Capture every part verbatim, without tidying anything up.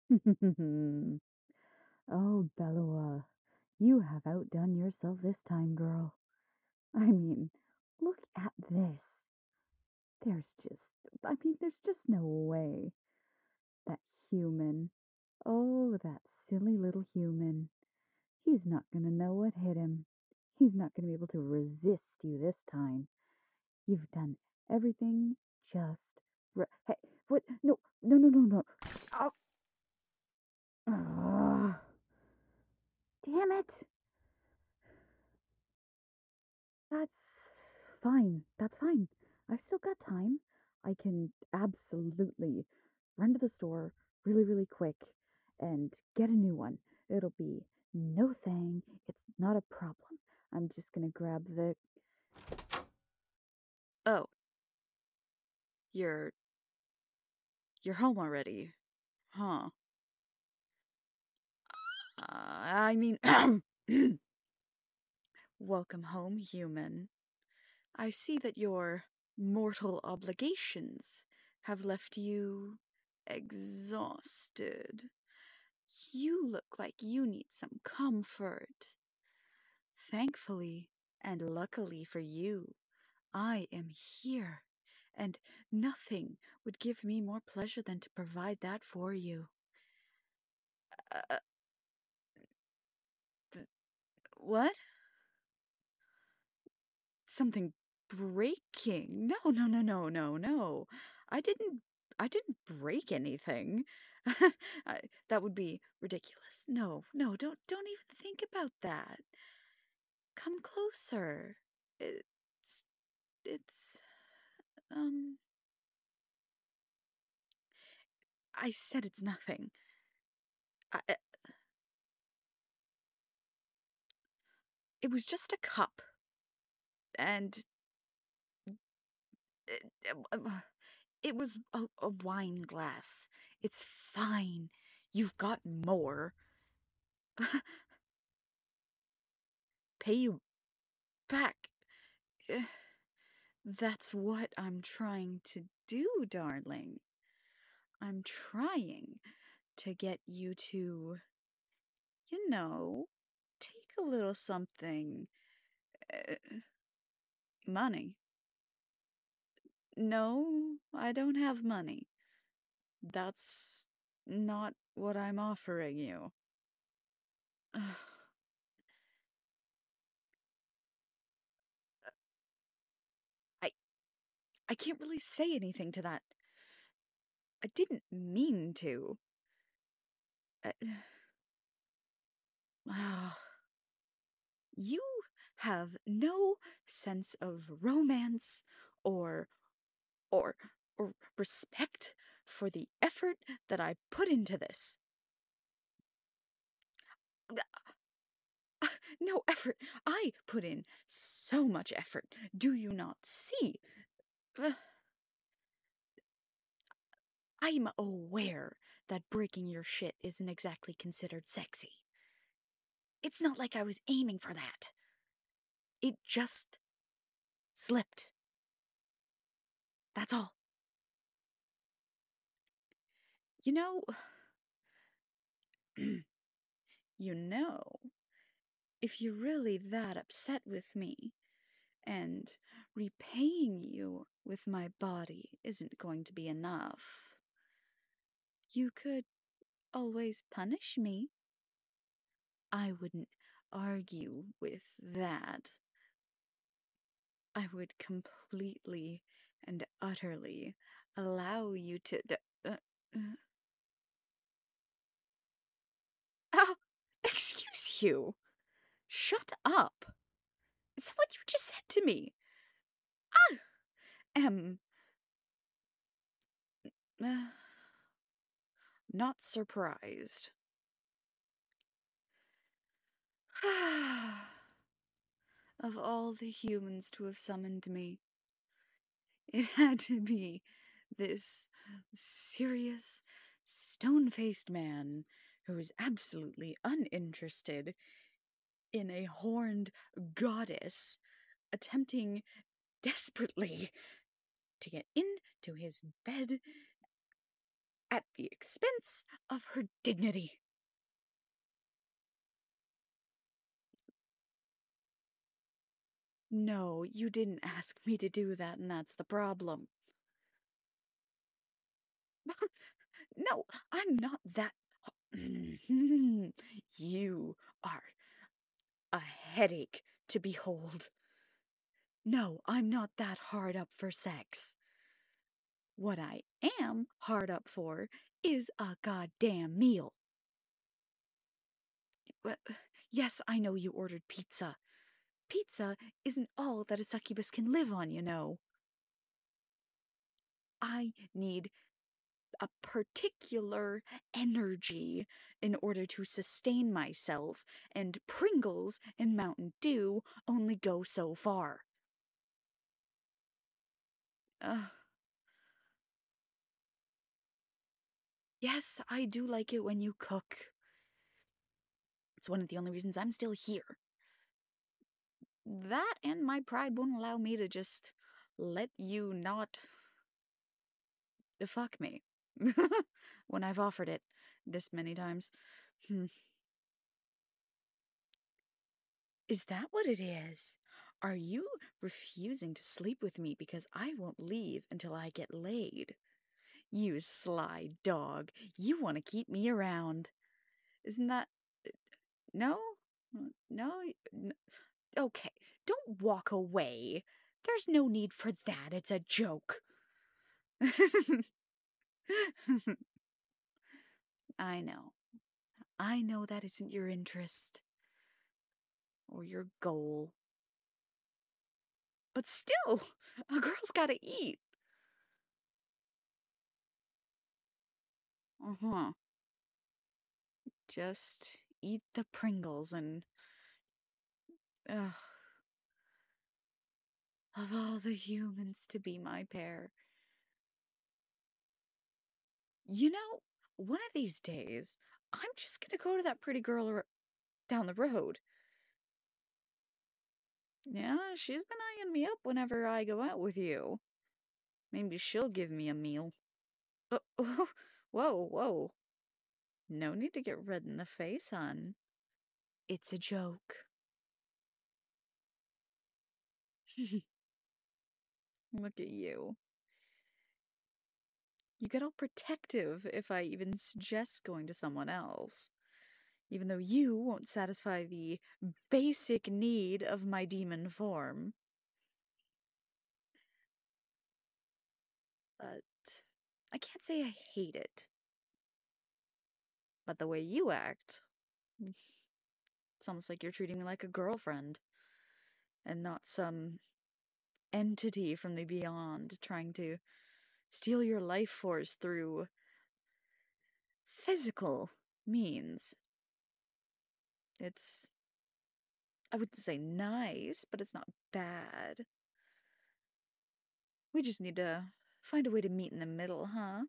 Oh, Bellowa, you have outdone yourself this time, girl. I mean, look at this. There's just, I mean, there's just no way. That human. Oh, that silly little human. He's not going to know what hit him. He's not going to be able to resist you this time. You've done everything just right. Hey, what? No, no, no, no, no. Oh, ah, damn it. That's fine. That's fine. I've still got time. I can absolutely run to the store really, really quick and get a new one. It'll be no thing. It's not a problem. I'm just gonna grab the. Oh, you're you're home already, huh? Uh, I mean, welcome home, human. I see that your mortal obligations have left you exhausted. You look like you need some comfort. Thankfully, and luckily for you, I am here, and nothing would give me more pleasure than to provide that for you. Uh, th- what? Something breaking? No, no, no, no, no, no. I didn't. I didn't break anything. I, that would be ridiculous. No, no, don't, don't even think about that. Come closer. It's, it's, um. I said it's nothing. I, uh, it was just a cup, and uh, uh, it was a, a wine glass. It's fine. You've got more. Pay you back. Eh, That's what I'm trying to do, darling. I'm trying to get you to, you know, take a little something. Uh, money. No, I don't have money. That's not what I'm offering you. I I can't really say anything to that. I didn't mean to. Uh, ah, you have no sense of romance or or or respect for the effort that I put into this. No effort. I put in so much effort. Do you not see? Uh, I'm aware that breaking your shit isn't exactly considered sexy. It's not like I was aiming for that. It just slipped. That's all. You know, you know, if you're really that upset with me, and repaying you with my body isn't going to be enough, you could always punish me. I wouldn't argue with that. I would completely and utterly allow you to. D- uh, uh. Oh, excuse you. Shut up. Is that what you just said to me? I am uh, not surprised. Of all the humans to have summoned me, it had to be this serious, stone faced man who is absolutely uninterested in a horned goddess attempting desperately to get into his bed at the expense of her dignity. No, you didn't ask me to do that, and that's the problem. No, I'm not that. You are a headache to behold. No, I'm not that hard up for sex. What I am hard up for is a goddamn meal. Well, yes, I know you ordered pizza. Pizza isn't all that a succubus can live on, you know. I need a particular energy in order to sustain myself, and Pringles and Mountain Dew only go so far. Uh, yes, I do like it when you cook. It's one of the only reasons I'm still here. That and my pride won't allow me to just let you not fuck me when I've offered it this many times. Hmm. Is that what it is? Are you refusing to sleep with me because I won't leave until I get laid? You sly dog. You want to keep me around. Isn't that... No? No? N- Okay, don't walk away. There's no need for that. It's a joke. I know. I know that isn't your interest or your goal. But still, a girl's gotta eat. Uh-huh. Just eat the Pringles and... Ugh. Of all the humans to be my pair. You know, one of these days, I'm just gonna go to that pretty girl ar- down the road. Yeah, she's been eyeing me up whenever I go out with you. Maybe she'll give me a meal. Uh, whoa, whoa. No need to get red in the face, hon. It's a joke. Look at you. You get all protective if I even suggest going to someone else, even though you won't satisfy the basic need of my demon form. But I can't say I hate it. But the way you act, it's almost like you're treating me like a girlfriend and not some entity from the beyond trying to steal your life force through physical means. It's, I wouldn't say nice, but it's not bad. We just need to find a way to meet in the middle, huh?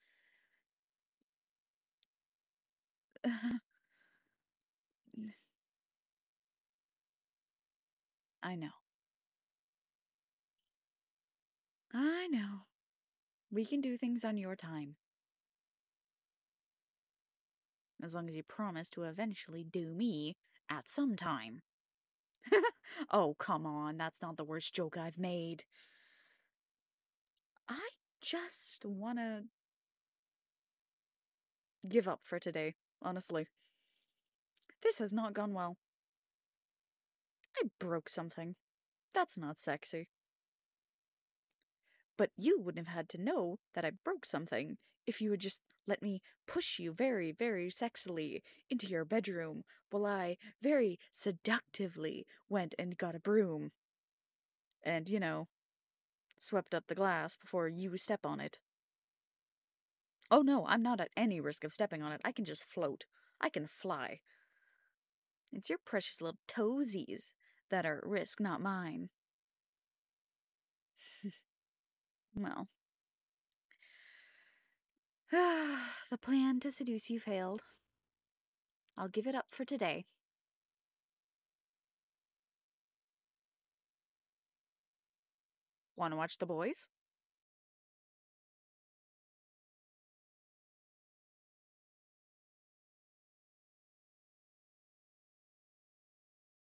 I know. I know. We can do things on your time. As long as you promise to eventually do me at some time. Oh, come on. That's not the worst joke I've made. I just wanna give up for today, honestly. This has not gone well. I broke something. That's not sexy. But you wouldn't have had to know that I broke something if you had just let me push you very, very sexily into your bedroom while I very seductively went and got a broom. And, you know, swept up the glass before you step on it. Oh no, I'm not at any risk of stepping on it. I can just float. I can fly. It's your precious little toesies that are at risk, not mine. Well, the plan to seduce you failed. I'll give it up for today. Want to watch The Boys?